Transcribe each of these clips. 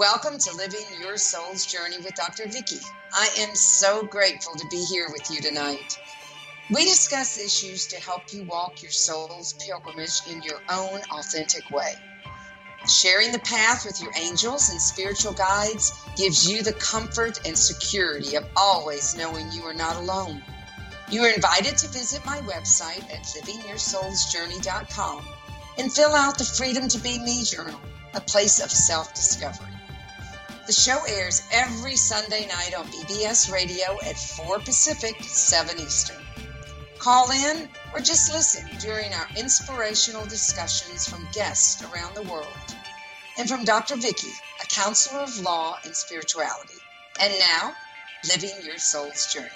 Welcome to Living Your Soul's Journey with Dr. Vicki. I am so grateful to be here with you tonight. We discuss issues to help you walk your soul's pilgrimage in your own authentic way. Sharing the path with your angels and spiritual guides gives you the comfort and security of always knowing you are not alone. You are invited to visit my website at livingyoursoulsjourney.com and fill out the Freedom to Be Me journal, a place of self-discovery. The show airs every Sunday night on BBS Radio at 4 Pacific, 7 Eastern. Call in or just listen during our inspirational discussions from guests around the world. And from Dr. Vicki, a counselor of law and spirituality. And now, Living Your Soul's Journey.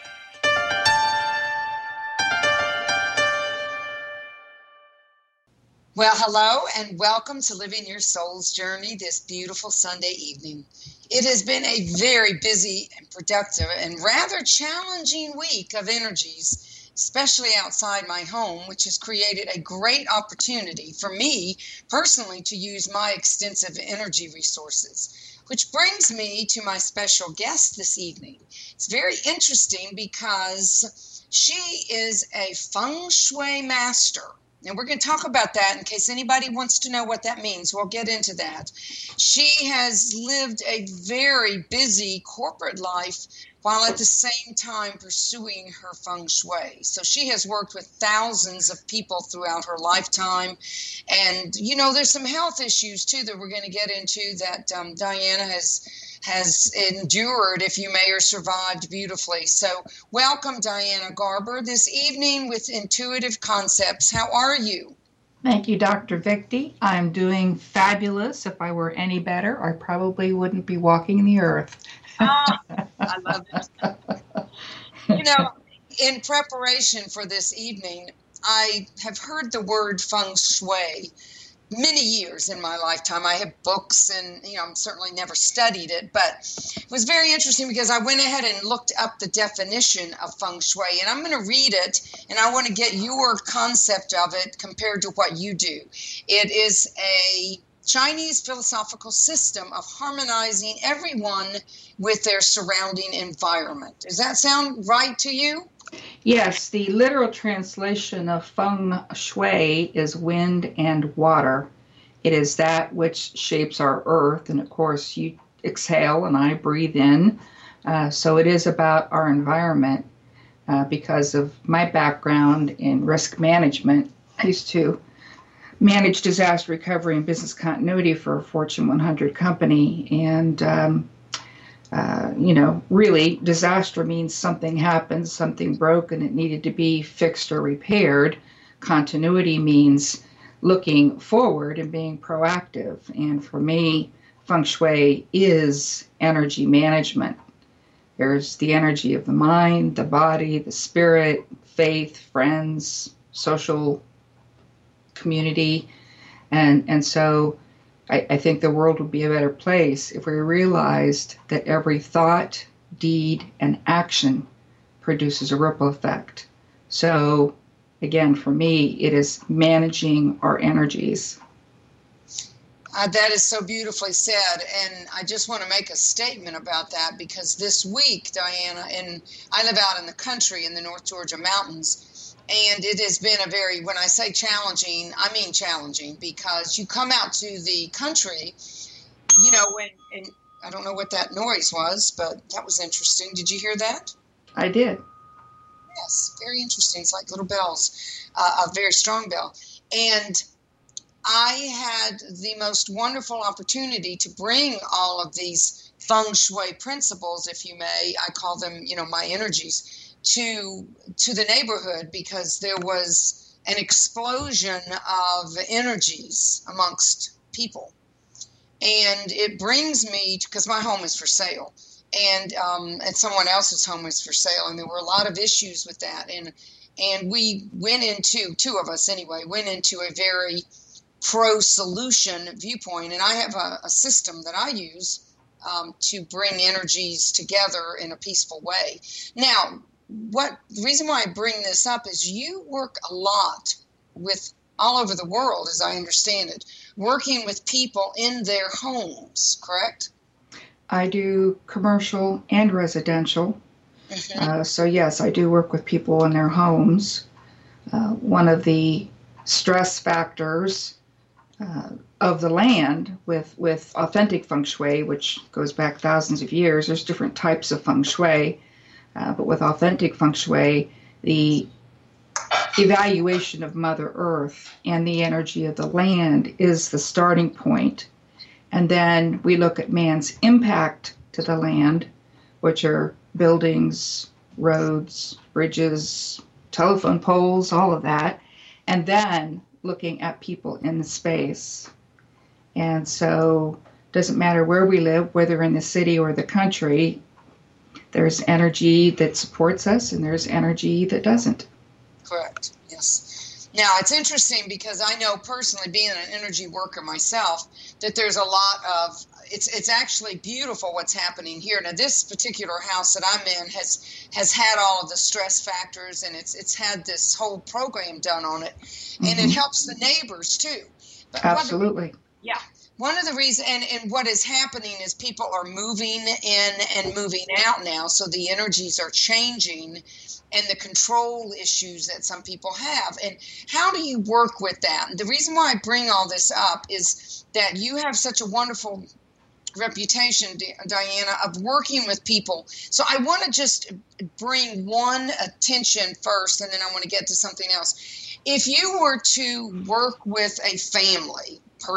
Well, hello and welcome to Living Your Soul's Journey this beautiful Sunday evening. It has been a very busy and productive and rather challenging week of energies, especially outside my home, which has created a great opportunity for me personally to use my extensive energy resources, which brings me to my special guest this evening. It's very interesting because she is a feng shui master. And we're going to talk about that in case anybody wants to know what that means. We'll get into that. She has lived a very busy corporate life while at the same time pursuing her feng shui. So she has worked with thousands of people throughout her lifetime. And, you know, there's some health issues, too, that we're going to get into that Diana has endured, if you may, or survived beautifully. So welcome, Diana Garber, this evening with Intuitive Concepts. How are you? Thank you, Dr. Vicki. I'm doing fabulous. If I were any better, I probably wouldn't be walking the earth. I love it. You know, in preparation for this evening, I have heard the word feng shui many years in my lifetime. I have books and, you know, I'm certainly never studied it, but it was very interesting because I went ahead and looked up the definition of feng shui, and I'm going to read it, and I want to get your concept of it compared to what you do. It is a Chinese philosophical system of harmonizing everyone with their surrounding environment. Does that sound right to you? Yes, the literal translation of feng shui is wind and water. It is that which shapes our earth, and of course you exhale and I breathe in. So it is about our environment. Because of my background in risk management, I used to manage disaster recovery and business continuity for a Fortune 100 company, and really, disaster means something happened, something broke, and it needed to be fixed or repaired. Continuity means looking forward and being proactive. And for me, feng shui is energy management. There's the energy of the mind, the body, the spirit, faith, friends, social community. And so I think the world would be a better place if we realized that every thought, deed, and action produces a ripple effect. So, again, for me, it is managing our energies. That is so beautifully said, and I just want to make a statement about that because this week, Diana, and I live out in the country in the North Georgia mountains, and it has been a very, when I say challenging, I mean challenging, because you come out to the country, you know, and I don't know what that noise was, but that was interesting. Did you hear that? I did. Yes, very interesting. It's like little bells, a very strong bell. And I had the most wonderful opportunity to bring all of these feng shui principles, if you may, I call them, you know, my energies, to the neighborhood because there was an explosion of energies amongst people. And it brings me, because my home is for sale, and someone else's home is for sale, and there were a lot of issues with that. And we went into, two of us anyway, went into a very pro-solution viewpoint. And I have a system that I use to bring energies together in a peaceful way. Now, the reason why I bring this up is you work a lot with all over the world, as I understand it, working with people in their homes, correct? I do commercial and residential. So yes, I do work with people in their homes. One of the stress factors of the land with authentic feng shui, which goes back thousands of years, there's different types of feng shui, but with authentic feng shui, the evaluation of Mother Earth and the energy of the land is the starting point. And then we look at man's impact to the land, which are buildings, roads, bridges, telephone poles, all of that. And then looking at people in the space. And so it doesn't matter where we live, whether in the city or the country, there's energy that supports us and there's energy that doesn't. Correct. Yes. Now, it's interesting because I know personally, being an energy worker myself, that there's a lot of, it's actually beautiful what's happening here. Now, this particular house that I'm in has had all of the stress factors, and it's had this whole program done on it, and it helps the neighbors too. But absolutely. One of the reasons, and what is happening is people are moving in and moving out now, so the energies are changing, and the control issues that some people have. And how do you work with that? And the reason why I bring all this up is that you have such a wonderful reputation, Diana, of working with people. So I want to just bring one attention first, and then I want to get to something else. If you were to work with a family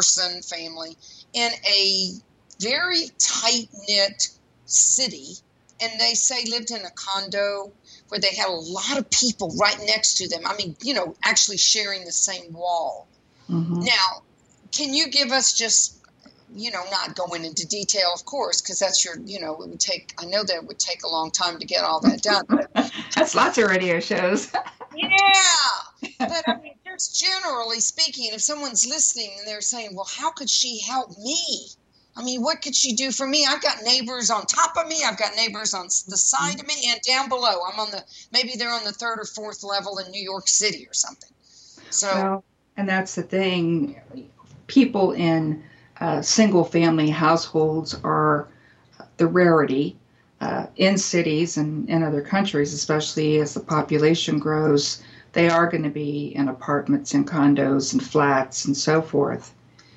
in a very tight-knit city, and they say lived in a condo where they had a lot of people right next to them. I mean, actually sharing the same wall. Now, can you give us just, not going into detail, of course, because that's your, I know that it would take a long time to get all that done. But, that's lots of radio shows. Yeah. But I mean, just generally speaking, if someone's listening and they're saying, well, how could she help me? I mean, what could she do for me? I've got neighbors on top of me. I've got neighbors on the side of me and down below. Maybe they're on the third or fourth level in New York City or something. So, well, and that's the thing. People in single family households are the rarity in cities and in other countries, especially as the population grows. They are going to be in apartments and condos and flats and so forth.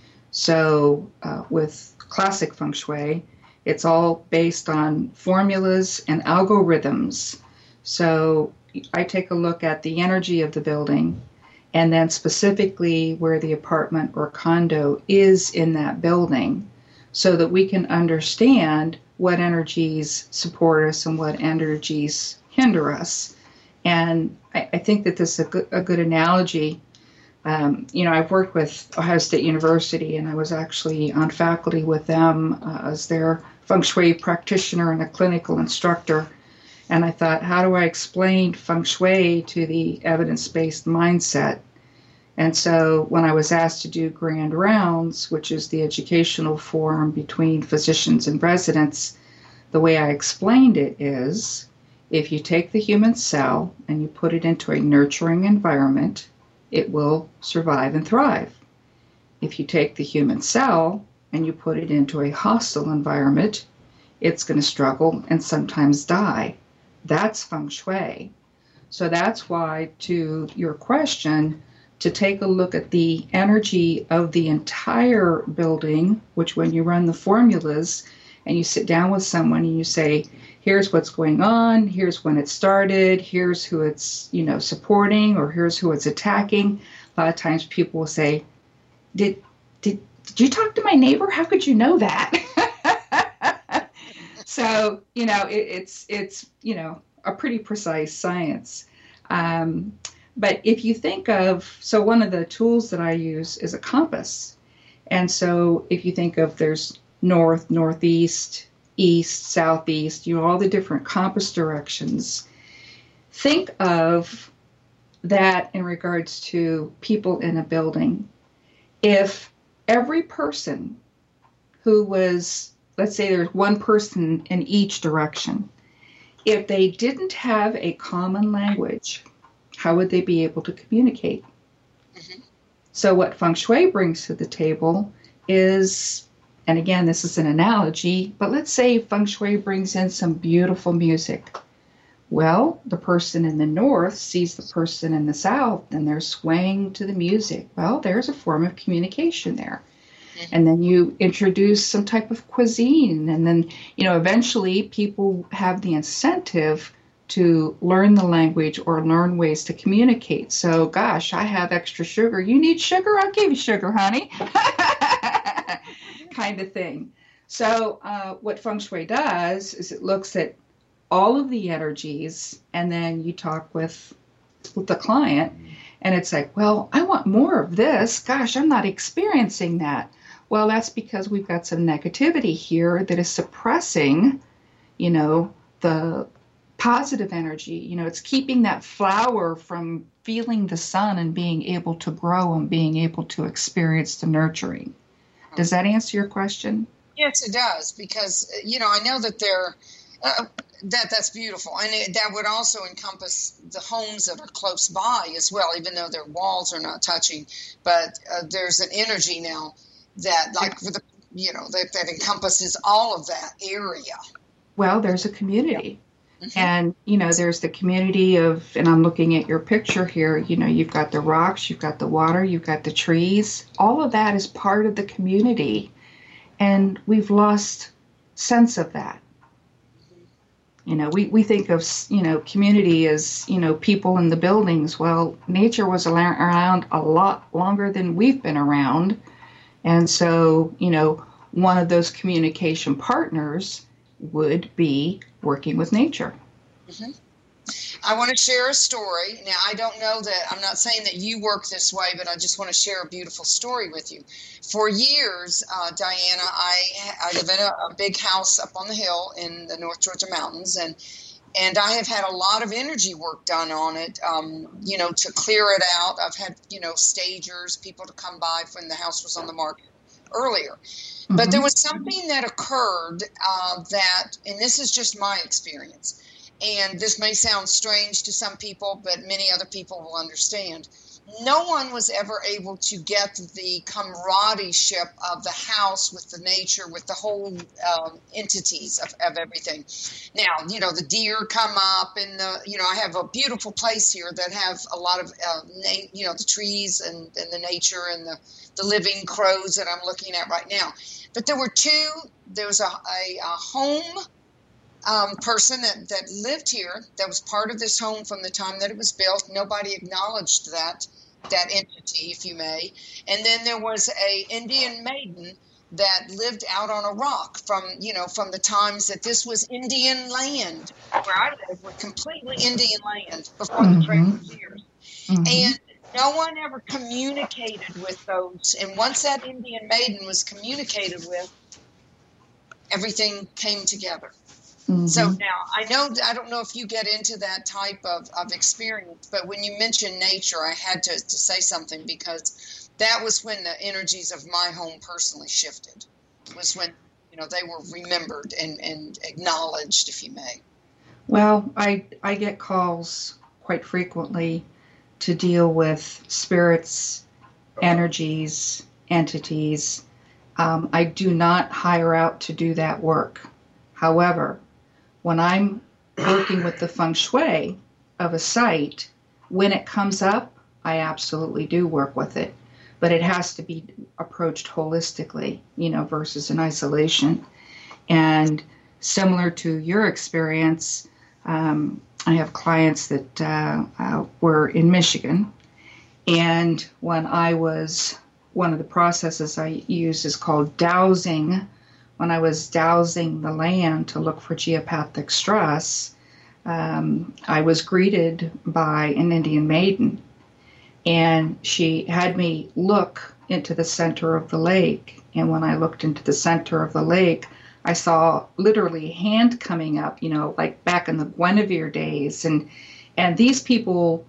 So with classic feng shui, it's all based on formulas and algorithms. So I take a look at the energy of the building and then specifically where the apartment or condo is in that building so that we can understand what energies support us and what energies hinder us. And I think that this is a good analogy. I've worked with Ohio State University, and I was actually on faculty with them as their feng shui practitioner and a clinical instructor. And I thought, how do I explain feng shui to the evidence-based mindset? And so when I was asked to do grand rounds, which is the educational forum between physicians and residents, the way I explained it is, if you take the human cell and you put it into a nurturing environment, it will survive and thrive. If you take the human cell and you put it into a hostile environment, it's going to struggle and sometimes die. That's feng shui. So that's why, to your question, to take a look at the energy of the entire building, which when you run the formulas and you sit down with someone and you say, here's what's going on, here's when it started, here's who it's, supporting, or here's who it's attacking. A lot of times people will say, did you talk to my neighbor? How could you know that? So, it's a pretty precise science. But if you think of, so one of the tools that I use is a compass. And so if you think of there's north, northeast, east, southeast, all the different compass directions. Think of that in regards to people in a building. If every person who was, let's say there's one person in each direction, if they didn't have a common language, how would they be able to communicate? So what feng shui brings to the table is and again, this is an analogy, but let's say feng shui brings in some beautiful music. Well, the person in the north sees the person in the south and they're swaying to the music. Well, there's a form of communication there. And then you introduce some type of cuisine, and then, eventually people have the incentive to learn the language or learn ways to communicate. So, gosh, I have extra sugar. You need sugar? I'll give you sugar, honey. Kind of thing. So what feng shui does is it looks at all of the energies, and then you talk with the client, and it's like, well, I want more of this. Gosh, I'm not experiencing that. Well, that's because we've got some negativity here that is suppressing, the positive energy. It's keeping that flower from feeling the sun and being able to grow and being able to experience the nurturing. Does that answer your question? Yes, it does, because, I know that that's beautiful. And that would also encompass the homes that are close by as well, even though their walls are not touching. But there's an energy now that, like, for the, that encompasses all of that area. Well, there's a community. Yeah. Mm-hmm. And, there's the community of, and I'm looking at your picture here, you've got the rocks, you've got the water, you've got the trees. All of that is part of the community. And we've lost sense of that. We think of, community as, people in the buildings. Well, nature was around a lot longer than we've been around. And so, one of those communication partners would be working with nature. Mm-hmm. I want to share a story. Now, I don't know that, I'm not saying that you work this way, but I just want to share a beautiful story with you. For years, Diana, I live in a big house up on the hill in the North Georgia mountains, and I have had a lot of energy work done on it, to clear it out. I've had, stagers, people to come by when the house was on the market earlier. Mm-hmm. But there was something that occurred that, and this is just my experience, and this may sound strange to some people, but many other people will understand. No one was ever able to get the camaraderie of the house with the nature, with the whole entities of everything. Now, the deer come up, and I have a beautiful place here that have a lot of, the trees and the nature and the living crows that I'm looking at right now. But there was a home person that lived here that was part of this home from the time that it was built. Nobody acknowledged that entity, if you may. And then there was a Indian maiden that lived out on a rock from the times that this was Indian land. Where I live was completely Indian land before the Trader's years. Mm-hmm. And no one ever communicated with those. And once that Indian maiden was communicated with, everything came together. Mm-hmm. So now, I don't know if you get into that type of experience, but when you mentioned nature, I had to say something, because that was when the energies of my home personally shifted. It was when, they were remembered and acknowledged, if you may. Well, I get calls quite frequently to deal with spirits, energies, entities. I do not hire out to do that work. However, when I'm working with the feng shui of a site, when it comes up, I absolutely do work with it. But it has to be approached holistically, versus in isolation. And similar to your experience, I have clients that were in Michigan. And when one of the processes I use is called dowsing. When I was dowsing the land to look for geopathic stress, I was greeted by an Indian maiden, and she had me look into the center of the lake. And when I looked into the center of the lake, I saw literally a hand coming up, like back in the Guinevere days. And these people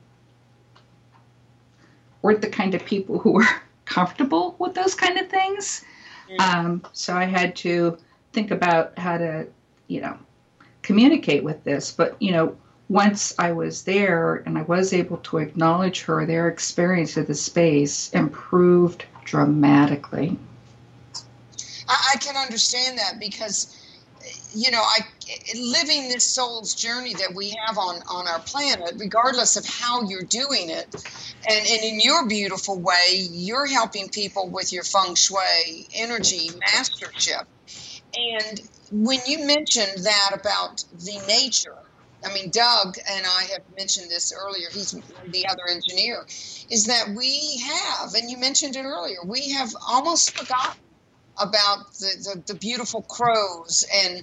weren't the kind of people who were comfortable with those kind of things. So I had to think about how to, communicate with this. But, once I was there and I was able to acknowledge her, their experience of the space improved dramatically. I I can understand that because, I living this soul's journey that we have on our planet, regardless of how you're doing it, and in your beautiful way, you're helping people with your feng shui energy mastership. And when you mentioned that about the nature, I mean, Doug and I have mentioned this earlier, he's the other engineer, is that we have, and you mentioned it earlier, we have almost forgotten about the beautiful crows and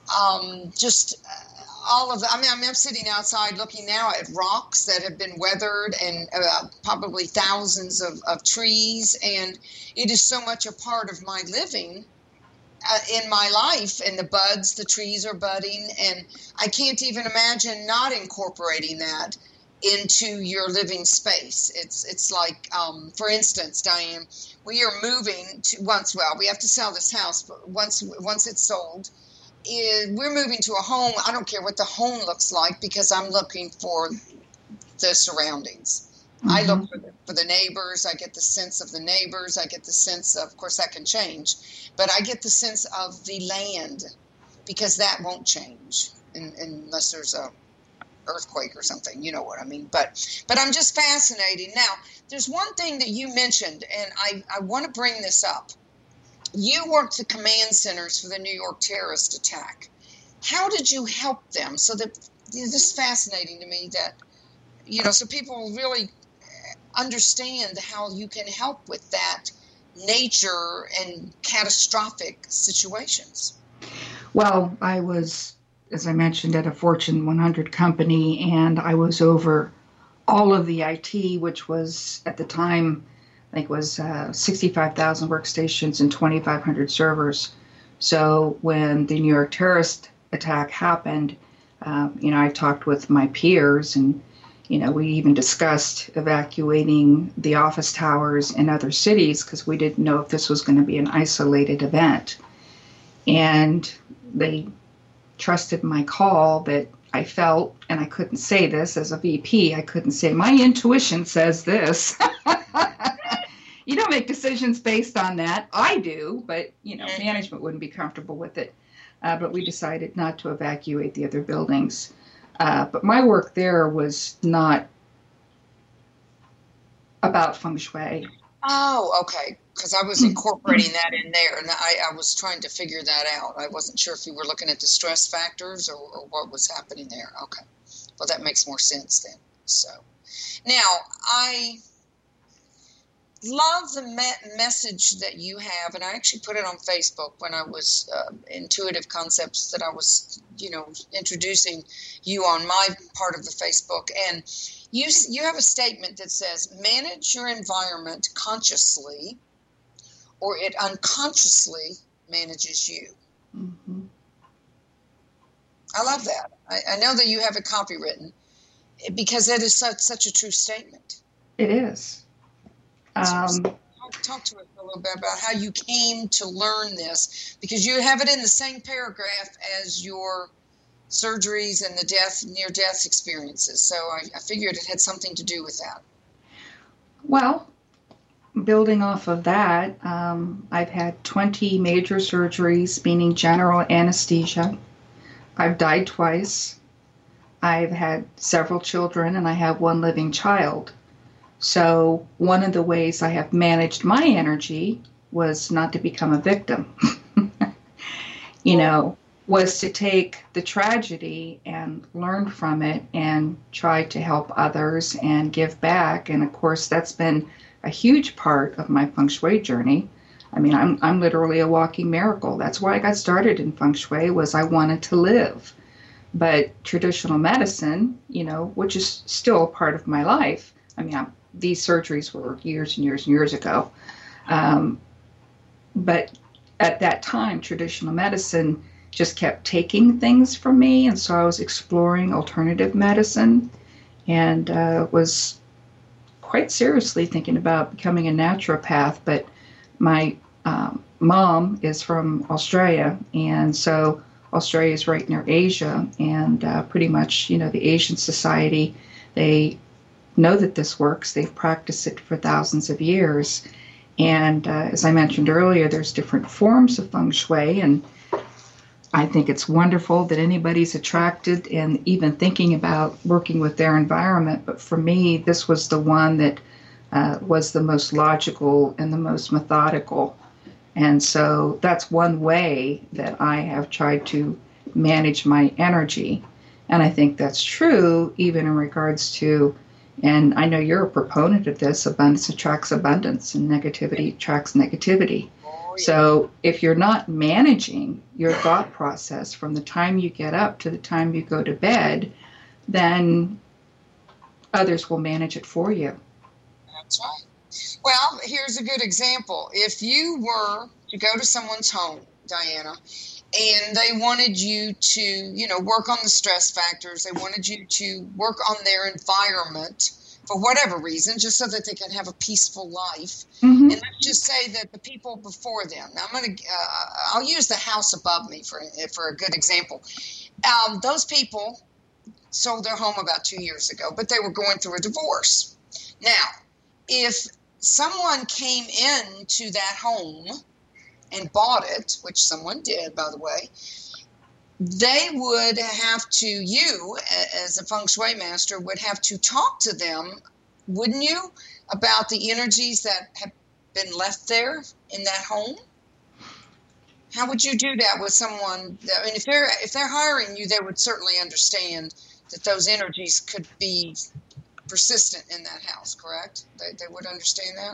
just all of the, I mean, I'm sitting outside looking now at rocks that have been weathered and probably thousands of trees. And it is so much a part of my living in my life, and the buds, the trees are budding, and I can't even imagine not incorporating that into your living space. It's like, for instance, Diane, we are moving to we have to sell this house, but once it's sold, we're moving to a home. I don't care what the home looks like because I'm looking for the surroundings. Mm-hmm. I look for the neighbors. I get the sense of the neighbors. I get the sense of course, that can change, but I get the sense of the land because that won't change unless there's a earthquake or something. You know what I mean? But I'm just fascinated. Now, there's one thing that you mentioned, and I want to bring this up. You worked the command centers for the New York terrorist attack. How did you help them? So that this is fascinating to me that, so people really understand how you can help with that nature and catastrophic situations. Well, I was, as I mentioned, at a Fortune 100 company, and I was over all of the IT, which was at the time, I think it was 65,000 workstations and 2,500 servers. So when the New York terrorist attack happened, I talked with my peers, and we even discussed evacuating the office towers in other cities because we didn't know if this was going to be an isolated event. And they trusted my call that I felt, and I couldn't say this as a VP, I couldn't say, my intuition says this. You don't make decisions based on that. I do, but, management wouldn't be comfortable with it. But we decided not to evacuate the other buildings. But my work there was not about feng shui. Oh, okay. Because I was incorporating that in there, and I was trying to figure that out. I wasn't sure if you were looking at the stress factors or what was happening there. Okay. Well, that makes more sense then. So now I love the message that you have, and I actually put it on Facebook when I was Intuitive Concepts, that I was, introducing you on my part of the Facebook, and you have a statement that says, manage your environment consciously, or it unconsciously manages you. Mm-hmm. I love that. I know that you have it copywritten because that is such a true statement. It is. Talk to us a little bit about how you came to learn this, because you have it in the same paragraph as your surgeries and the near-death experiences. So I figured it had something to do with that. Well, building off of that, I've had 20 major surgeries, meaning general anesthesia. I've died twice. I've had several children, and I have one living child. So one of the ways I have managed my energy was not to become a victim, was to take the tragedy and learn from it and try to help others and give back. And of course, that's been a huge part of my feng shui journey. I mean, I'm literally a walking miracle. That's why I got started in feng shui, was I wanted to live. But traditional medicine, which is still a part of my life. I mean, these surgeries were years and years and years ago. But at that time, traditional medicine just kept taking things from me. And so I was exploring alternative medicine and was quite seriously thinking about becoming a naturopath. But my mom is from Australia. And so Australia is right near Asia. And pretty much, the Asian society, they know that this works. They've practiced it for thousands of years. And as I mentioned earlier, there's different forms of feng shui, and I think it's wonderful that anybody's attracted and even thinking about working with their environment. But for me, this was the one that was the most logical and the most methodical. And so that's one way that I have tried to manage my energy. And I think that's true even in regards to, and I know you're a proponent of this, abundance attracts abundance and negativity attracts negativity. Oh, yeah. So if you're not managing your thought process from the time you get up to the time you go to bed, then others will manage it for you. That's right. Well, here's a good example. If you were to go to someone's home, Diana, and they wanted you to, work on the stress factors, they wanted you to work on their environment for whatever reason, just so that they can have a peaceful life. Mm-hmm. And let's just say that the people before them, now I'll use the house above me for a good example. Those people sold their home about 2 years ago, but they were going through a divorce. Now, if someone came into that home and bought it, which someone did, by the way, they would have to, you as a feng shui master would have to talk to them, wouldn't you, about the energies that have been left there in that home? How would you do that with someone? I mean, if they're hiring you, they would certainly understand that those energies could be persistent in that house, correct? They would understand that?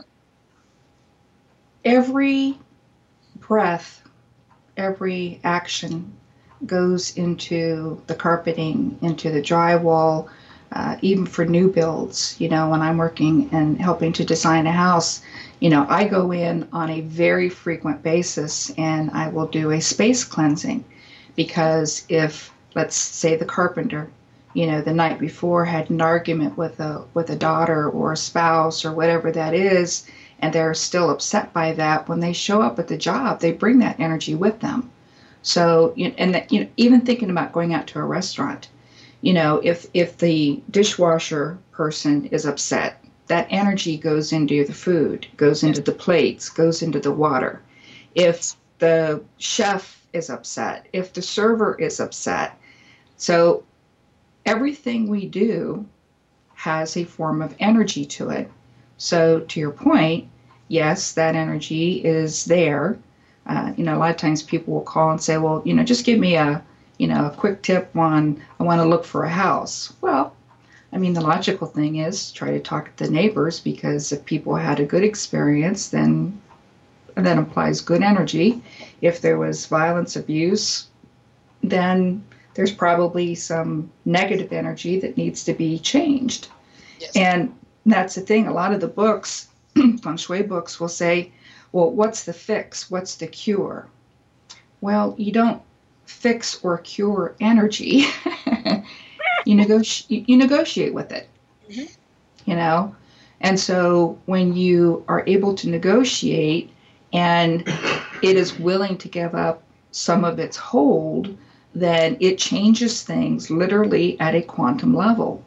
Every breath, every action goes into the carpeting, into the drywall, even for new builds. When I'm working and helping to design a house, I go in on a very frequent basis and I will do a space cleansing, because if, let's say, the carpenter, the night before had an argument with a daughter or a spouse or whatever that is, and they're still upset by that, when they show up at the job, they bring that energy with them. So, even thinking about going out to a restaurant, if the dishwasher person is upset, that energy goes into the food, goes into the plates, goes into the water. If the chef is upset, if the server is upset, so everything we do has a form of energy to it. So to your point, yes, that energy is there. A lot of times people will call and say, well, just give me a quick tip on, I want to look for a house. Well, the logical thing is try to talk to the neighbors, because if people had a good experience, then that implies good energy. If there was violence, abuse, then there's probably some negative energy that needs to be changed. Yes. And that's the thing. A lot of the books, feng shui books, will say, well, what's the fix? What's the cure? Well, you don't fix or cure energy. You negotiate with it. Mm-hmm. And so when you are able to negotiate and it is willing to give up some of its hold, then it changes things literally at a quantum level.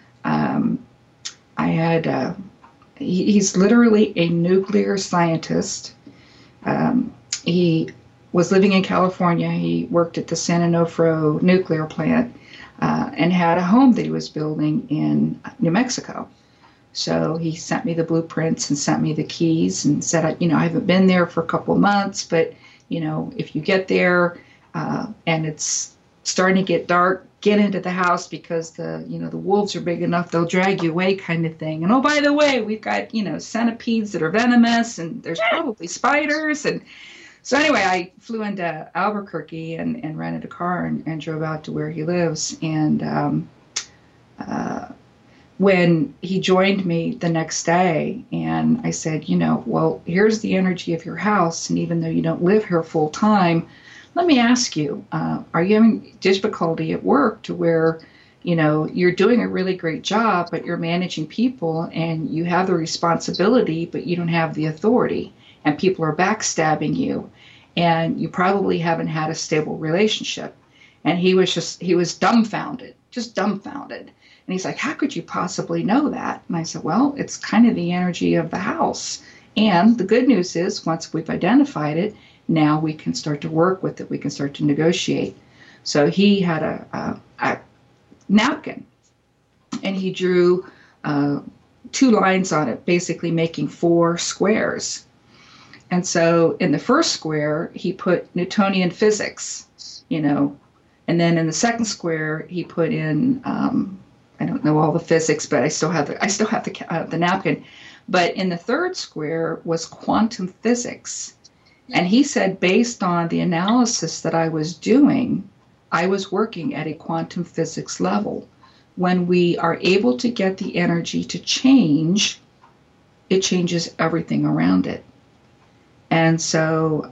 He's literally a nuclear scientist. He was living in California. He worked at the San Onofre nuclear plant and had a home that he was building in New Mexico. So he sent me the blueprints and sent me the keys and said, I haven't been there for a couple of months, but, if you get there and it's starting to get dark, get into the house, because the wolves are big enough, they'll drag you away, kind of thing. And oh, by the way, we've got, centipedes that are venomous, and there's probably spiders. And so anyway, I flew into Albuquerque and rented a car and drove out to where he lives. And when he joined me the next day, and I said, well, here's the energy of your house, and even though you don't live here full time, let me ask you, are you having difficulty at work to where, you're doing a really great job, but you're managing people and you have the responsibility, but you don't have the authority, and people are backstabbing you, and you probably haven't had a stable relationship? And he was dumbfounded. And he's like, how could you possibly know that? And I said, well, it's kind of the energy of the house. And the good news is, once we've identified it, now we can start to work with it. We can start to negotiate. So he had a napkin, and he drew 2 lines on it, basically making 4 squares. And so in the first square, he put Newtonian physics, and then in the second square, he put in I don't know all the physics, but I still have the napkin. But in the third square was quantum physics. And he said, based on the analysis that I was doing, I was working at a quantum physics level. When we are able to get the energy to change, it changes everything around it. And so,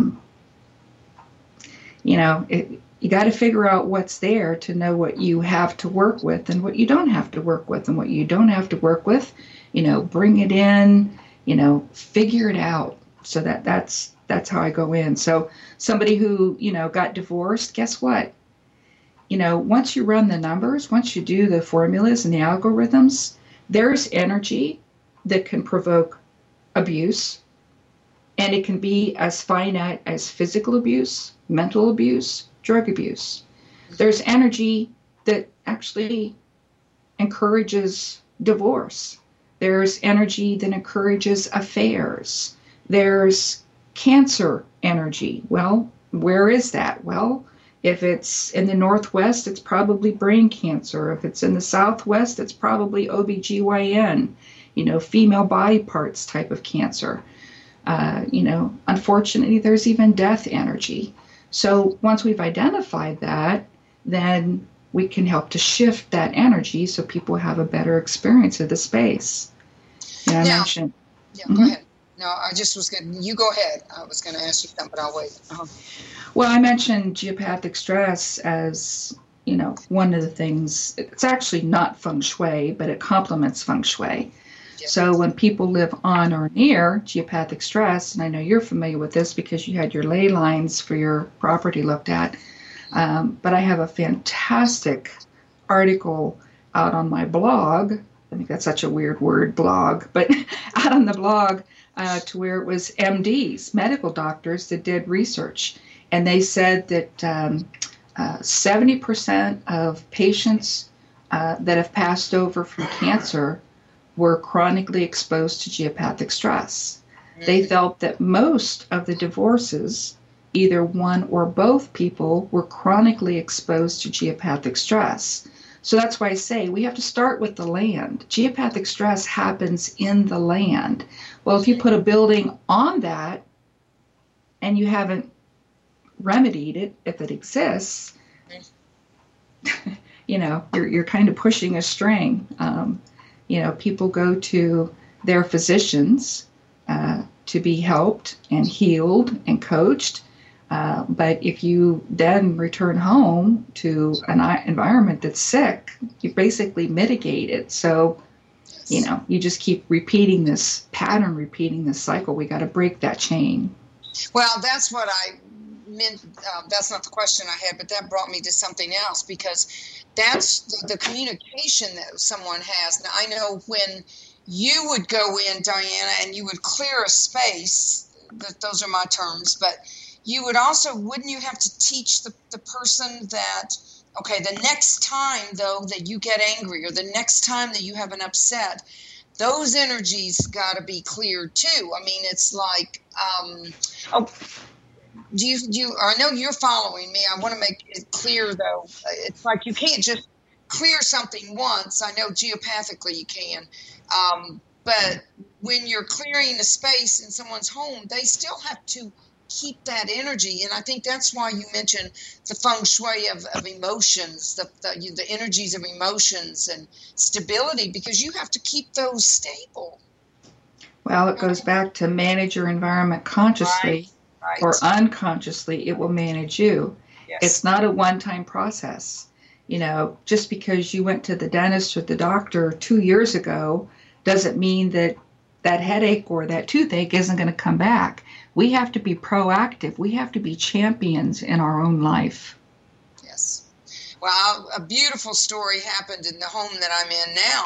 you got to figure out what's there to know what you have to work with and what you don't have to work with. And what you don't have to work with, bring it in, figure it out. So that's how I go in. So somebody who, got divorced, guess what? Once you run the numbers, once you do the formulas and the algorithms, there's energy that can provoke abuse. And it can be as finite as physical abuse, mental abuse, drug abuse. There's energy that actually encourages divorce. There's energy that encourages affairs. There's cancer energy. Well, where is that? Well, if it's in the Northwest, it's probably brain cancer. If it's in the Southwest, it's probably OBGYN, female body parts type of cancer. Unfortunately, there's even death energy. So once we've identified that, then we can help to shift that energy so people have a better experience of the space. And I mentioned. Yeah, go ahead. No, I just was going to, you go ahead. I was going to ask you something, but I'll wait. Well, I mentioned geopathic stress as, one of the things. It's actually not feng shui, but it complements feng shui. So when people live on or near geopathic stress, and I know you're familiar with this because you had your ley lines for your property looked at, but I have a fantastic article out on my blog. I think that's such a weird word, blog, but out on the blog to where it was MDs, medical doctors that did research. And they said that 70% of patients that have passed over from cancer were chronically exposed to geopathic stress. They felt that most of the divorces, either one or both people, were chronically exposed to geopathic stress. So that's why I say we have to start with the land. Geopathic stress happens in the land. Well, if you put a building on that and you haven't remedied it, if it exists, you're kind of pushing a string. People go to their physicians to be helped and healed and coached. But if you then return home to an environment that's sick, you basically mitigate it. So, you just keep repeating this pattern, repeating this cycle. We got to break that chain. Well, that's what I meant. That's not the question I had, but that brought me to something else, because that's the communication that someone has. Now, I know when you would go in, Diana, and you would clear a space, those are my terms, but you would also, wouldn't you have to teach the person that, okay, the next time, though, that you get angry or the next time that you have an upset, those energies got to be cleared too. I mean, it's like, do you, I know you're following me. I want to make it clear, though. It's like you can't just clear something once. I know geopathically you can. But when you're clearing a space in someone's home, they still have to keep that energy. And I think that's why you mentioned the feng shui of emotions, the energies of emotions and stability, because you have to keep those stable. Well, it goes back to manage your environment consciously. Right. Or unconsciously, it will manage you. Yes. It's not a one-time process. Just because you went to the dentist or the doctor 2 years ago doesn't mean that that headache or that toothache isn't going to come back. We have to be proactive. We have to be champions in our own life. Yes. Well, a beautiful story happened in the home that I'm in now.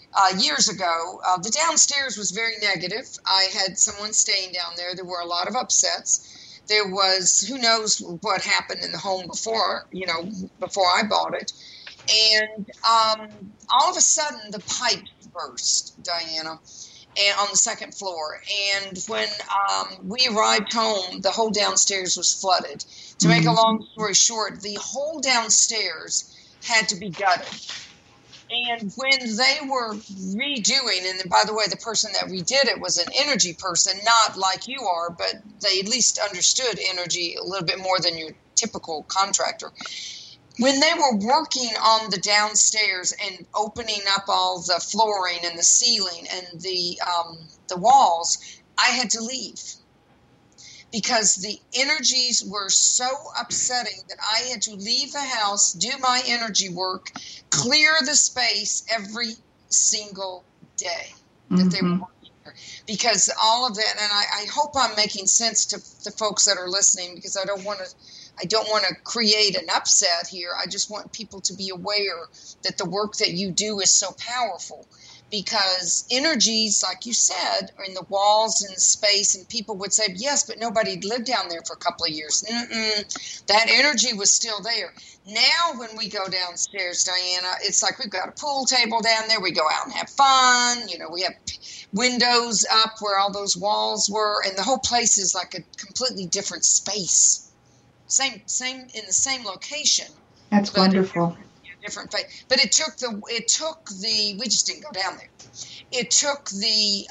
years ago. The downstairs was very negative. I had someone staying down there. There were a lot of upsets. There was, who knows what happened in the home before, before I bought it. And all of a sudden, the pipes burst, Diana, and on the second floor. And when we arrived home, the whole downstairs was flooded. To make a long story short, the whole downstairs had to be gutted. And when they were redoing, and by the way, the person that redid it was an energy person, not like you are, but they at least understood energy a little bit more than your typical contractor. When they were working on the downstairs and opening up all the flooring and the ceiling and the walls, I had to leave because the energies were so upsetting that I had to leave the house, do my energy work, clear the space every single day that they were working here. Because all of that, and I hope I'm making sense to the folks that are listening, because I don't want to create an upset here. I just want people to be aware that the work that you do is so powerful, because energies, like you said, are in the walls and the space, and people would say, yes, but nobody lived down there for a couple of years. That energy was still there. Now when we go downstairs, Diana, it's like we've got a pool table down there. We go out and have fun. We have windows up where all those walls were, and the whole place is like a completely different space. Same in the same location. That's wonderful. Different phase. But it took the we just didn't go down there. It took the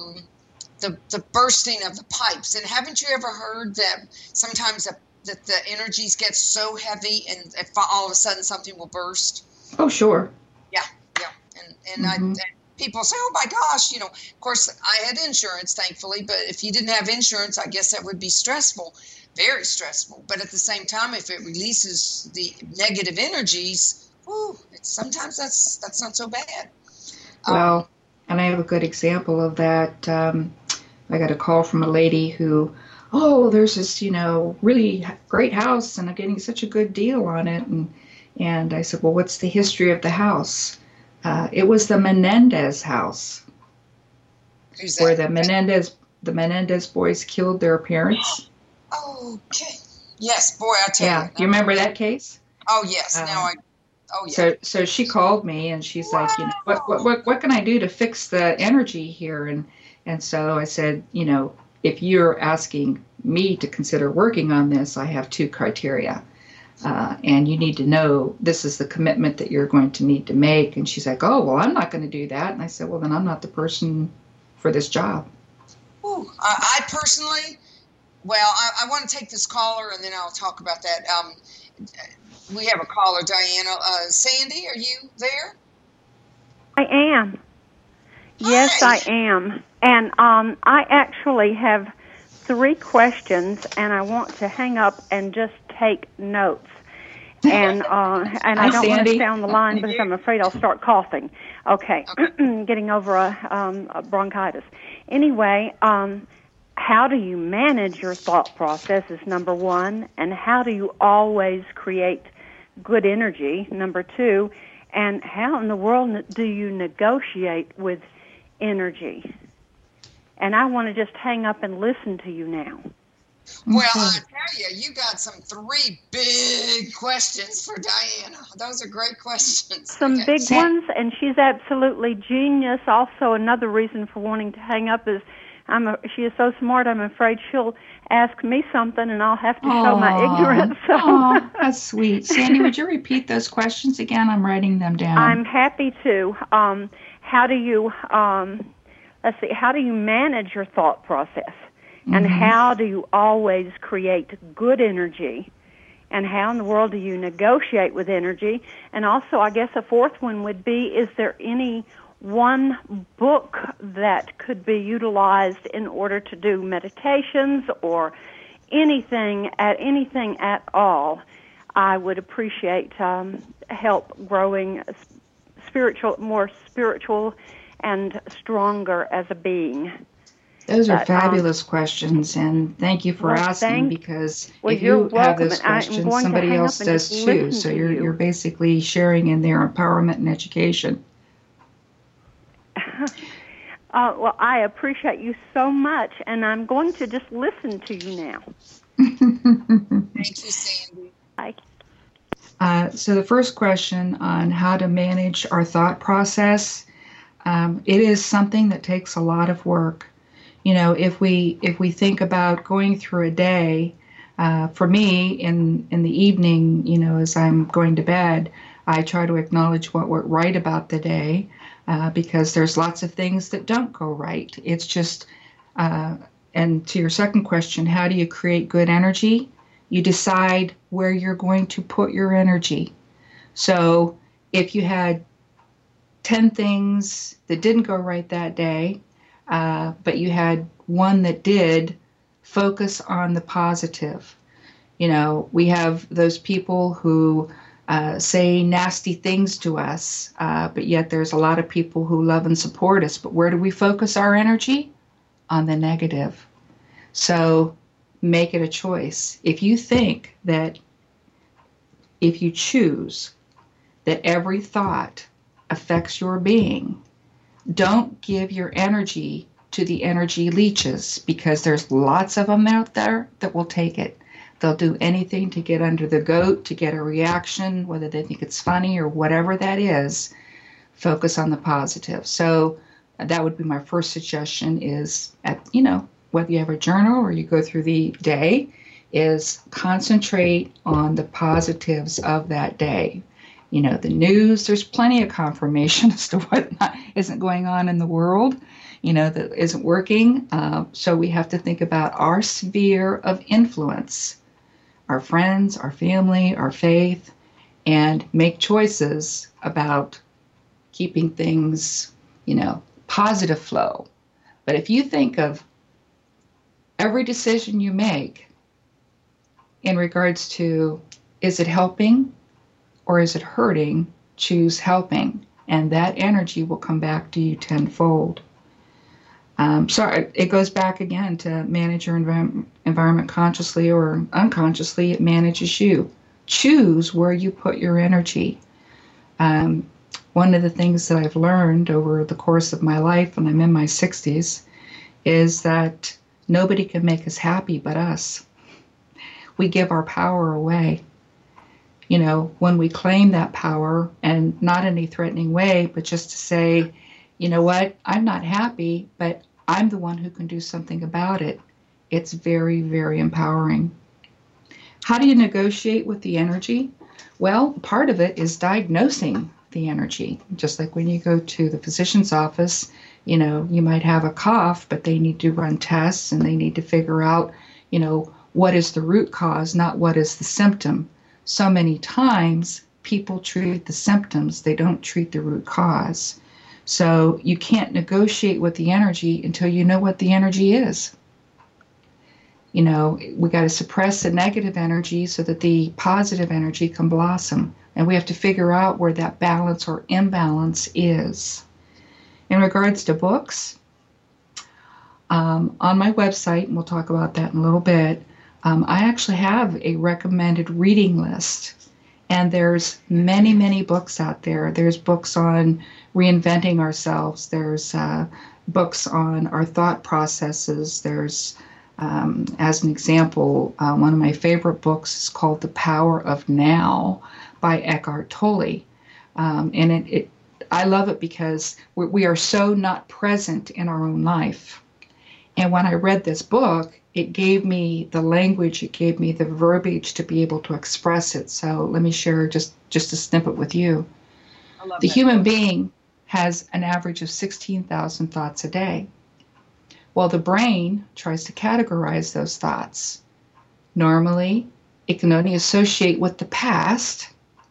bursting of the pipes. And haven't you ever heard that sometimes that the energies get so heavy and all of a sudden something will burst? Oh, sure. Yeah. And people say, oh my gosh, of course I had insurance, thankfully, but if you didn't have insurance, I guess that would be stressful. Very stressful. But at the same time, if it releases the negative energies, sometimes that's not so bad. Well, and I have a good example of that. I got a call from a lady who, there's this, really great house, and I'm getting such a good deal on it. And I said, well, what's the history of the house? It was the Menendez house. Who's that? Where the Menendez boys killed their parents. Okay. Yes, boy, I tell you. Yeah, you remember that case? Oh yes. Oh yeah. So she called me and she's like, what can I do to fix the energy here? And so I said, if you're asking me to consider working on this, I have 2 criteria. And you need to know this is the commitment that you're going to need to make. And she's like, oh, well, I'm not going to do that. And I said, well, then I'm not the person for this job. I personally, I want to take this caller and then I'll talk about that. We have a caller, Diana. Sandy, are you there? I am. Yes, Hi. I am. And I actually have 3 questions, and I want to hang up and just take notes. And I don't want to stay on the line because I'm afraid I'll start coughing. Okay. Getting over a bronchitis. Anyway, how do you manage your thought process is number 1, and how do you always create good energy, number 2, and how in the world do you negotiate with energy? And I want to just hang up and listen to you now. Well, I tell you, you got some 3 big questions for Diana. Those are great questions. Some big ones, and she's absolutely genius. Also, another reason for wanting to hang up is she is so smart, I'm afraid she'll ask me something, and I'll have to show my ignorance. So. That's sweet. Sandy, would you repeat those questions again? I'm writing them down. I'm happy to. How do you, how do you manage your thought process? And how do you always create good energy? And how in the world do you negotiate with energy? And also, I guess a 4th one would be, is there any one book that could be utilized in order to do meditations or anything at all? I would appreciate help growing more spiritual and stronger as a being. Those are fabulous questions, and thank you for asking, because if you have those questions, somebody else does too. So you're basically sharing in their empowerment and education. Well, I appreciate you so much, and I'm going to just listen to you now. Thank you, Sandy. Bye. So the first question on how to manage our thought process, it is something that takes a lot of work. You know, if we think about going through a day, for me in the evening, you know, as I'm going to bed, I try to acknowledge what went right about the day, because there's lots of things that don't go right. It's just, and to your second question, how do you create good energy? You decide where you're going to put your energy. So if you had 10 things that didn't go right that day, but you had one that did, focus on the positive. You know, we have those people who say nasty things to us, but yet there's a lot of people who love and support us. But where do we focus our energy? On the negative. So make it a choice. If you think that, if you choose that every thought affects your being, don't give your energy to the energy leeches, because there's lots of them out there that will take it. They'll do anything to get under the goat, to get a reaction, whether they think it's funny or whatever that is. Focus on the positive. So that would be my first suggestion is, whether you have a journal or you go through the day, is concentrate on the positives of that day. You know, the news, there's plenty of confirmation as to what isn't going on in the world, that isn't working. So we have to think about our sphere of influence, our friends, our family, our faith, and make choices about keeping things, positive flow. But if you think of every decision you make in regards to, is it helping or is it hurting, choose helping, and that energy will come back to you tenfold. So it goes back again to manage your environment consciously or unconsciously. It manages you. Choose where you put your energy. One of the things that I've learned over the course of my life, and I'm in my 60s, is that nobody can make us happy but us. We give our power away. When we claim that power, and not in a threatening way, but just to say, you know what, I'm not happy, but I'm the one who can do something about it. It's very, very empowering. How do you negotiate with the energy? Well, part of it is diagnosing the energy. Just like when you go to the physician's office, you might have a cough, but they need to run tests and they need to figure out, what is the root cause, not what is the symptom. So many times people treat the symptoms, they don't treat the root cause. So you can't negotiate with the energy until you know what the energy is. We got to suppress the negative energy so that the positive energy can blossom. And we have to figure out where that balance or imbalance is. In regards to books, on my website, and we'll talk about that in a little bit, I actually have a recommended reading list. And there's many, many books out there. There's books on reinventing ourselves. There's books on our thought processes. There's, as an example, one of my favorite books is called The Power of Now by Eckhart Tolle. And I love it because we are so not present in our own life. And when I read this book, it gave me the language, it gave me the verbiage to be able to express it. So let me share just a snippet with you. The human being has an average of 16,000 thoughts a day. Well, the brain tries to categorize those thoughts. Normally, it can only associate with the past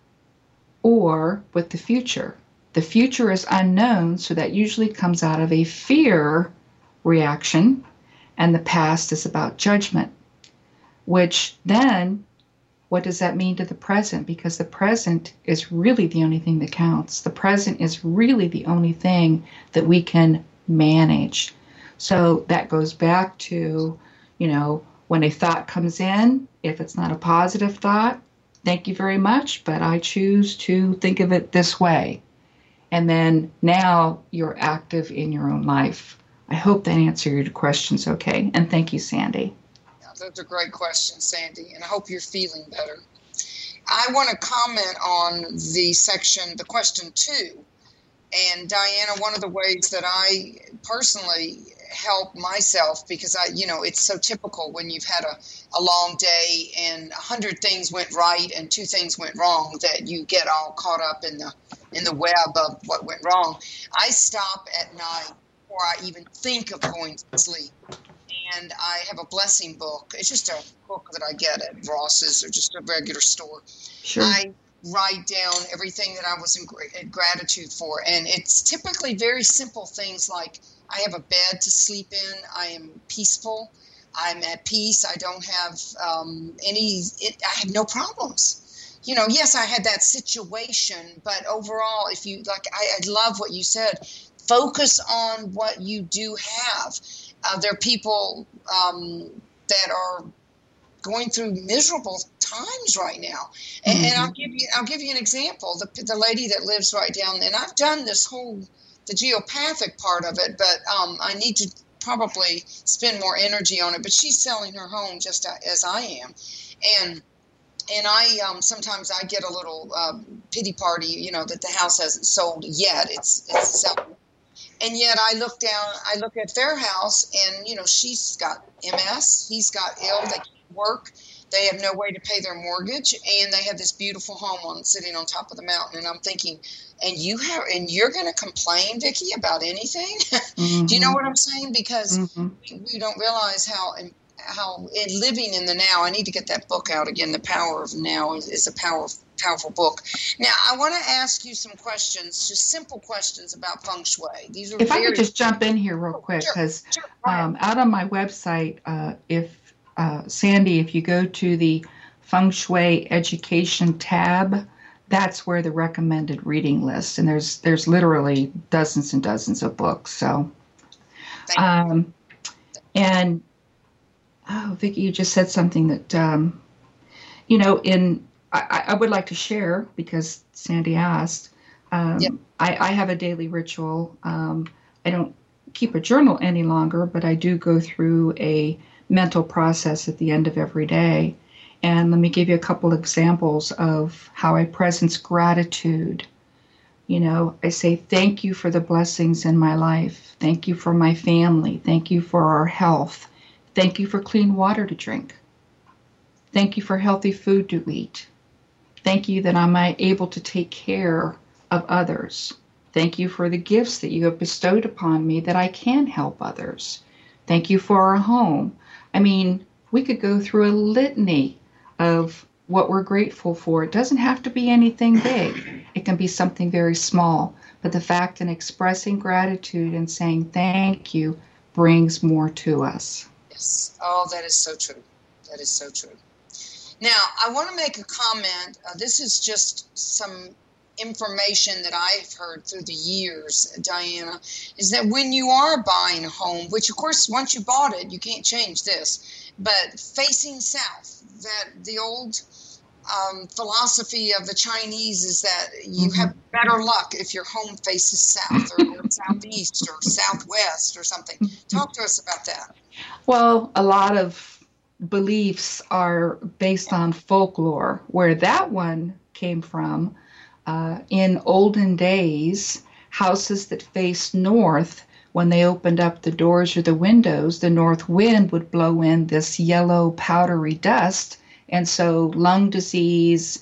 or with the future. The future is unknown, so that usually comes out of a fear reaction, and the past is about judgment, which then, what does that mean to the present? Because the present is really the only thing that counts. The present is really the only thing that we can manage. So that goes back to, when a thought comes in, if it's not a positive thought, thank you very much, but I choose to think of it this way. And then now you're active in your own life. I hope that answered your questions okay. And thank you, Sandy. Yeah, those are great questions, Sandy, and I hope you're feeling better. I want to comment on the question 2. And Diana, one of the ways that I personally help myself, because it's so typical when you've had a long day and 100 things went right and 2 things went wrong, that you get all caught up in the web of what went wrong. I stop at night before I even think of going to sleep. And I have a blessing book. It's just a book that I get at Ross's or just a regular store. Sure. I write down everything that I was in gratitude for. And it's typically very simple things like I have a bed to sleep in. I am peaceful. I'm at peace. I don't have I have no problems. Yes, I had that situation, but overall, if you like, I love what you said. Focus on what you do have. There are people that are going through miserable times right now, and I'll give you an example. The lady that lives right down, and I've done the geopathic part of it, but I need to probably spend more energy on it. But she's selling her home just as I am, and I sometimes I get a little pity party, that the house hasn't sold yet. It's selling. And yet I look at their house, and, she's got MS, he's got ill, they can't work, they have no way to pay their mortgage, and they have this beautiful home sitting on top of the mountain. And I'm thinking, and you're going to complain, Vicki, about anything? Do you know what I'm saying? Because we don't realize how in living in the now, I need to get that book out again. The Power of Now is a powerful book. Now, I want to ask you some questions, just simple questions about feng shui. These are I could just jump in here real quick, because out on my website, Sandy, if you go to the Feng Shui Education tab, that's where the recommended reading list, and there's literally dozens and dozens of books. So, and Vicki, you just said something that I would like to share, because Sandy asked. I have a daily ritual. I don't keep a journal any longer, but I do go through a mental process at the end of every day. And let me give you a couple examples of how I presence gratitude. I say, thank you for the blessings in my life. Thank you for my family. Thank you for our health. Thank you for clean water to drink. Thank you for healthy food to eat. Thank you that I'm able to take care of others. Thank you for the gifts that you have bestowed upon me that I can help others. Thank you for our home. I mean, we could go through a litany of what we're grateful for. It doesn't have to be anything big. It can be something very small. But the fact in expressing gratitude and saying thank you brings more to us. Yes. Oh, that is so true. That is so true. Now, I want to make a comment. This is just some information that I've heard through the years, Diana, is that when you are buying a home, which of course, once you bought it, you can't change this, but facing south, that the old philosophy of the Chinese is that you have better luck if your home faces south or southeast or southwest or something. Talk to us about that. Well, a lot of beliefs are based on folklore. Where that one came from, in olden days, houses that faced north, when they opened up the doors or the windows, the north wind would blow in this yellow powdery dust. And so lung disease,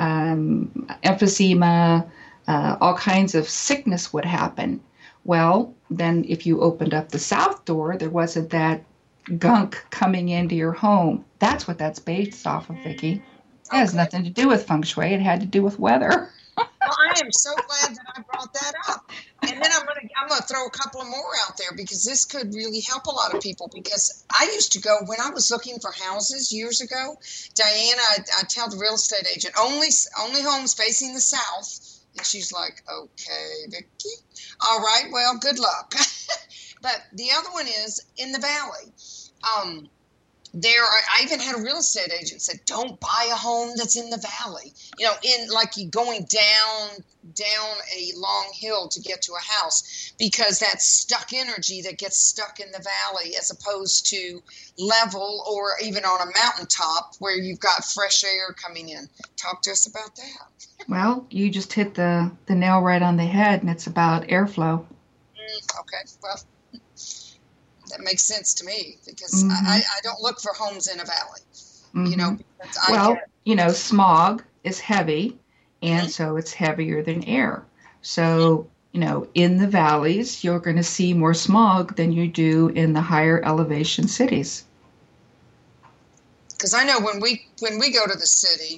emphysema, all kinds of sickness would happen. Well, then if you opened up the south door, there wasn't that gunk coming into your home. That's what that's based off of, Vicki. It has nothing to do with feng shui. It had to do with weather. Well, I am so glad that I brought that up. And then I'm gonna throw a couple of more out there, because this could really help a lot of people. Because I used to go, when I was looking for houses years ago, Diana, I tell the real estate agent, only homes facing the south. And she's like, okay, Vicki, all right, well, good luck. But the other one is in the valley. I even had a real estate agent said, don't buy a home that's in the valley, in like you going down a long hill to get to a house, because that's stuck energy that gets stuck in the valley, as opposed to level or even on a mountaintop where you've got fresh air coming in. Talk to us about that. Well, you just hit the nail right on the head, and it's about airflow. Okay, well, that makes sense to me, because I don't look for homes in a valley, because smog is heavy, and so it's heavier than air. So, in the valleys, you're going to see more smog than you do in the higher elevation cities. Because I know when we go to the city,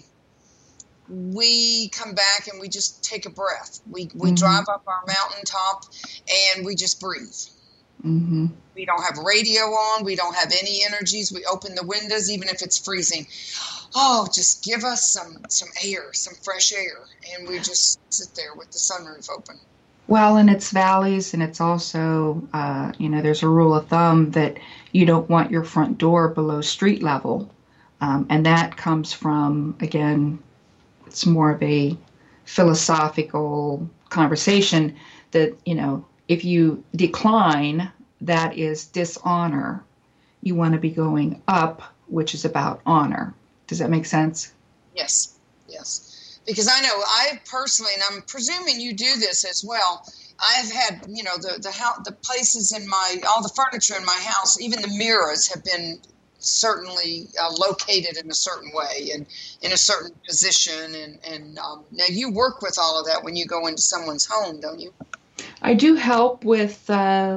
we come back and we just take a breath. We drive up our mountaintop and we just breathe. Mm-hmm. We don't have radio on. We don't have any energies. We open the windows, even if it's freezing. Oh, just give us some air, some fresh air. And we just sit there with the sunroof open. Well, and it's valleys, and it's also, there's a rule of thumb that you don't want your front door below street level. And that comes from, again, it's more of a philosophical conversation that, if you decline, that is dishonor. You want to be going up, which is about honor. Does that make sense? Yes. Because I know I personally, and I'm presuming you do this as well, I've had, the places in all the furniture in my house, even the mirrors have been certainly located in a certain way and in a certain position. And now you work with all of that when you go into someone's home, don't you? I do help with,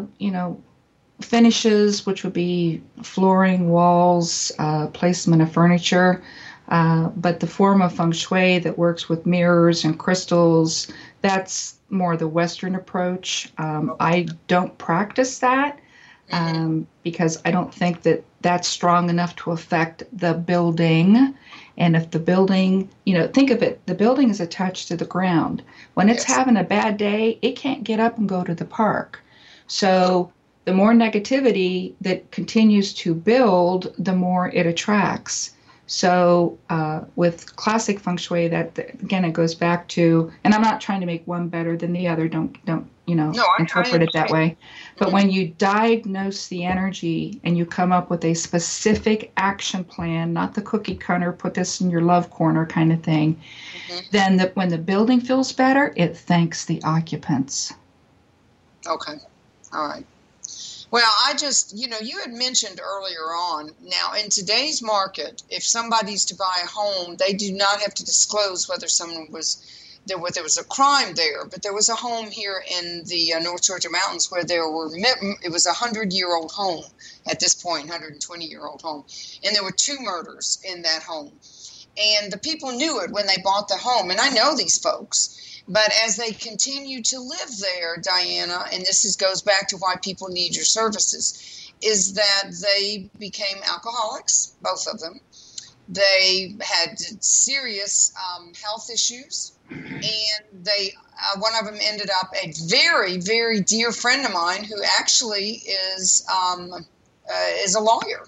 finishes, which would be flooring, walls, placement of furniture. But the form of feng shui that works with mirrors and crystals, that's more the Western approach. I don't practice that because I don't think that that's strong enough to affect the building. And if the building, think of it, the building is attached to the ground. When it's having a bad day, it can't get up and go to the park. So the more negativity that continues to build, the more it attracts. So with classic feng shui, that again, it goes back to, and I'm not trying to make one better than the other. Don't interpret it that way. But when you diagnose the energy and you come up with a specific action plan, not the cookie cutter, put this in your love corner kind of thing, then when the building feels better, it thanks the occupants. Okay. All right. Well, you had mentioned earlier on, now in today's market, if somebody's to buy a home, they do not have to disclose whether there was a crime there, but there was a home here in the North Georgia mountains where it was a 100-year-old home at this point, 120-year-old home, and there were 2 murders in that home. And the people knew it when they bought the home, and I know these folks. But as they continue to live there, Diana, and this goes back to why people need your services, is that they became alcoholics, both of them. They had serious health issues, and one of them ended up a very, very dear friend of mine who actually is a lawyer.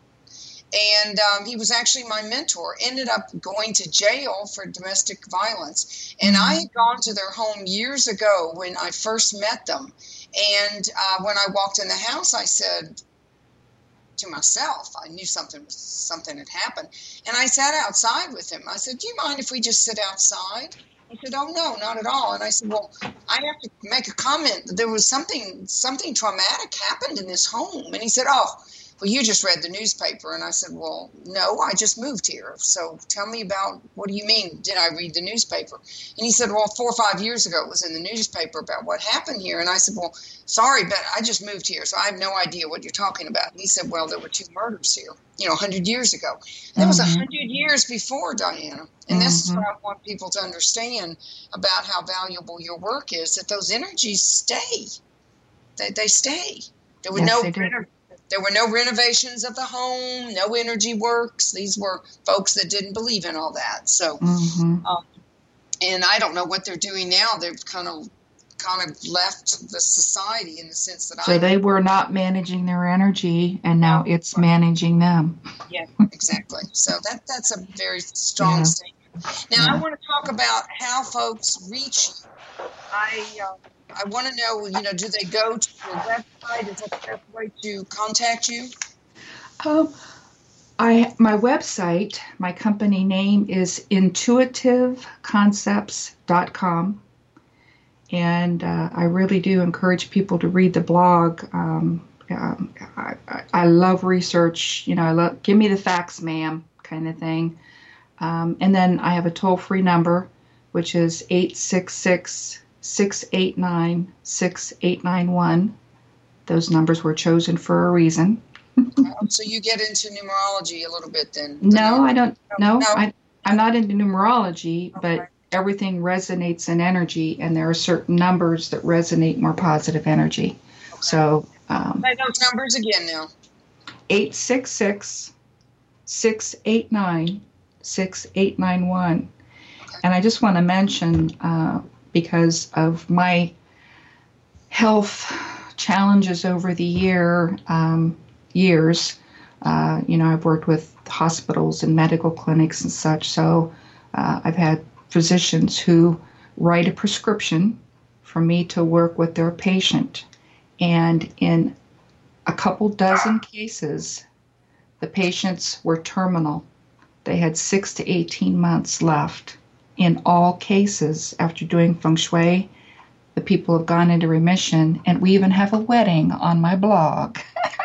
And he was actually my mentor, ended up going to jail for domestic violence. And I had gone to their home years ago when I first met them. And when I walked in the house, I said to myself, I knew something had happened. And I sat outside with him. I said, do you mind if we just sit outside? He said, oh, no, not at all. And I said, well, I have to make a comment. There was something traumatic happened in this home. And he said, oh, well, you just read the newspaper. And I said, well, no, I just moved here. So tell me about, what do you mean, did I read the newspaper? And he said, well, 4 or 5 years ago, it was in the newspaper about what happened here. And I said, well, sorry, but I just moved here, so I have no idea what you're talking about. And he said, well, there were 2 murders here, 100 years ago. And that was 100 years before, Diana. And this is what I want people to understand about how valuable your work is, that those energies stay. They stay. There were There were no renovations of the home, no energy works. These were folks that didn't believe in all that. So, and I don't know what they're doing now. They've kind of kind of left the society in the sense that So they were not managing their energy, and now it's managing them. Yeah, exactly. So that's a very strong statement. Now, I want to talk about how folks reach you. I want to know, do they go to your website? Is that the best way to contact you? My website, my company name is intuitiveconcepts.com. And I really do encourage people to read the blog. I love research. Give me the facts, ma'am, kind of thing. And then I have a toll-free number, which is 866-689-6891. Those numbers were chosen for a reason. So you get into numerology a little bit then? No, I don't. No, I'm not into numerology, but everything resonates in energy, and there are certain numbers that resonate more positive energy. Okay. So say those numbers again now. 866-689-6891. Okay. And I just want to mention, because of my health challenges over the years, I've worked with hospitals and medical clinics and such, so I've had physicians who write a prescription for me to work with their patient. And in a couple dozen cases, the patients were terminal. They had 6 to 18 months left. In all cases, after doing feng shui, the people have gone into remission, and we even have a wedding on my blog.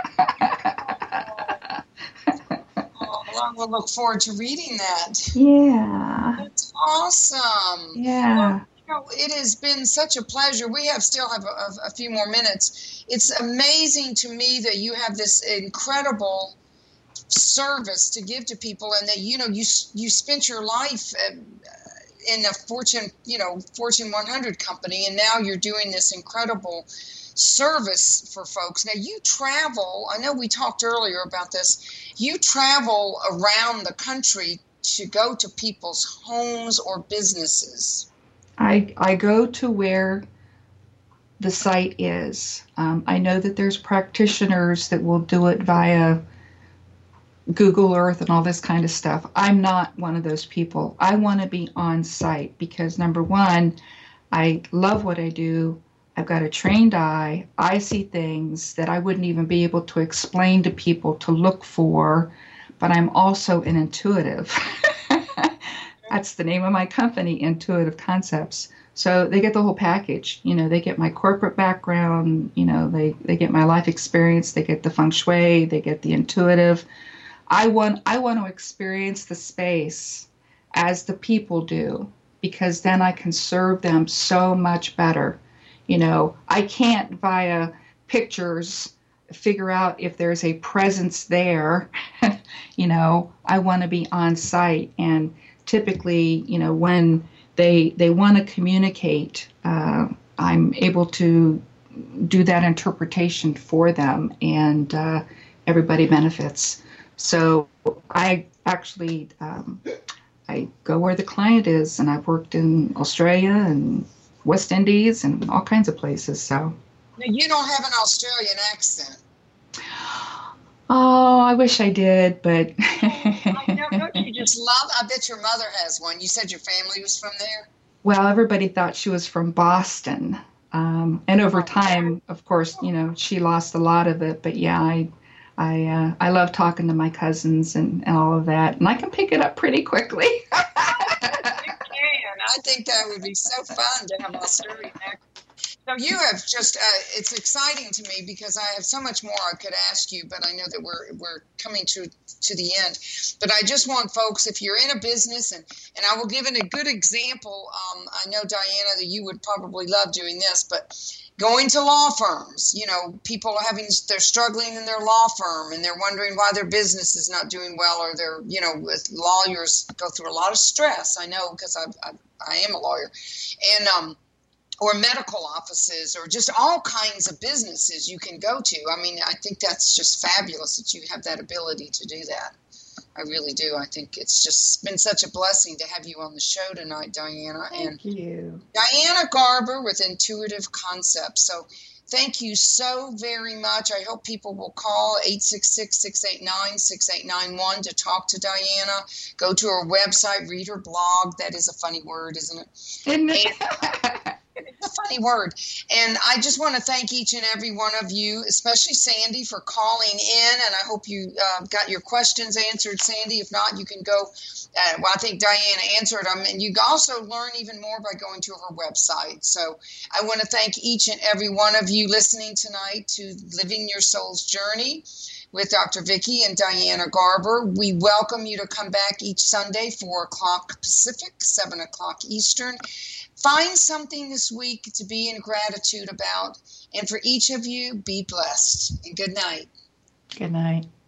We'll look forward to reading that. Yeah. That's awesome. Yeah. Well, it has been such a pleasure. We still have a few more minutes. It's amazing to me that you have this incredible service to give to people, and that you spent your life in a Fortune 100 company, and now you're doing this incredible service for folks. Now you travel, I know we talked earlier about this, you travel around the country to go to people's homes or businesses. I go to where the site is. I know that there's practitioners that will do it via Google Earth and all this kind of stuff. I'm not one of those people. I want to be on site because, number one, I love what I do. I've got a trained eye. I see things that I wouldn't even be able to explain to people to look for, but I'm also an intuitive. That's the name of my company, Intuitive Concepts. So they get the whole package. They get my corporate background, they get my life experience, they get the feng shui, they get the intuitive. I want to experience the space as the people do, because then I can serve them so much better. I can't via pictures figure out if there's a presence there. I want to be on site, and typically, when they want to communicate, I'm able to do that interpretation for them, and everybody benefits. So I actually I go where the client is, and I've worked in Australia and West Indies and all kinds of places. So now, you don't have an Australian accent. Oh, I wish I did, but don't you just love? I bet your mother has one. You said your family was from there. Well, everybody thought she was from Boston, and over time, of course, she lost a lot of it. But yeah, I love talking to my cousins and all of that, and I can pick it up pretty quickly. You can. I think that would be so fun to have Australian accent. So you have just, it's exciting to me because I have so much more I could ask you, but I know that we're coming to the end. But I just want folks, if you're in a business, and I will give it a good example. I know, Diana, that you would probably love doing this, but going to law firms, people are they're struggling in their law firm, and they're wondering why their business is not doing well, or they're, with lawyers go through a lot of stress. I know, because I am a lawyer, and, or medical offices, or just all kinds of businesses you can go to. I mean, I think that's just fabulous that you have that ability to do that. I really do. I think it's just been such a blessing to have you on the show tonight, Diana. Thank you. Diana Garber with Intuitive Concepts. So thank you so very much. I hope people will call 866-689-6891 to talk to Diana. Go to her website, read her blog. That is a funny word, isn't it? Isn't it? It's a funny word. And I just want to thank each and every one of you, especially Sandy, for calling in. And I hope you got your questions answered, Sandy. If not, you can go. Well, I think Diana answered them. And you can also learn even more by going to her website. So I want to thank each and every one of you listening tonight to Living Your Soul's Journey with Dr. Vicki and Diana Garber. We welcome you to come back each Sunday, 4 o'clock Pacific, 7 o'clock Eastern. Find something this week to be in gratitude about. And for each of you, be blessed. And good night. Good night.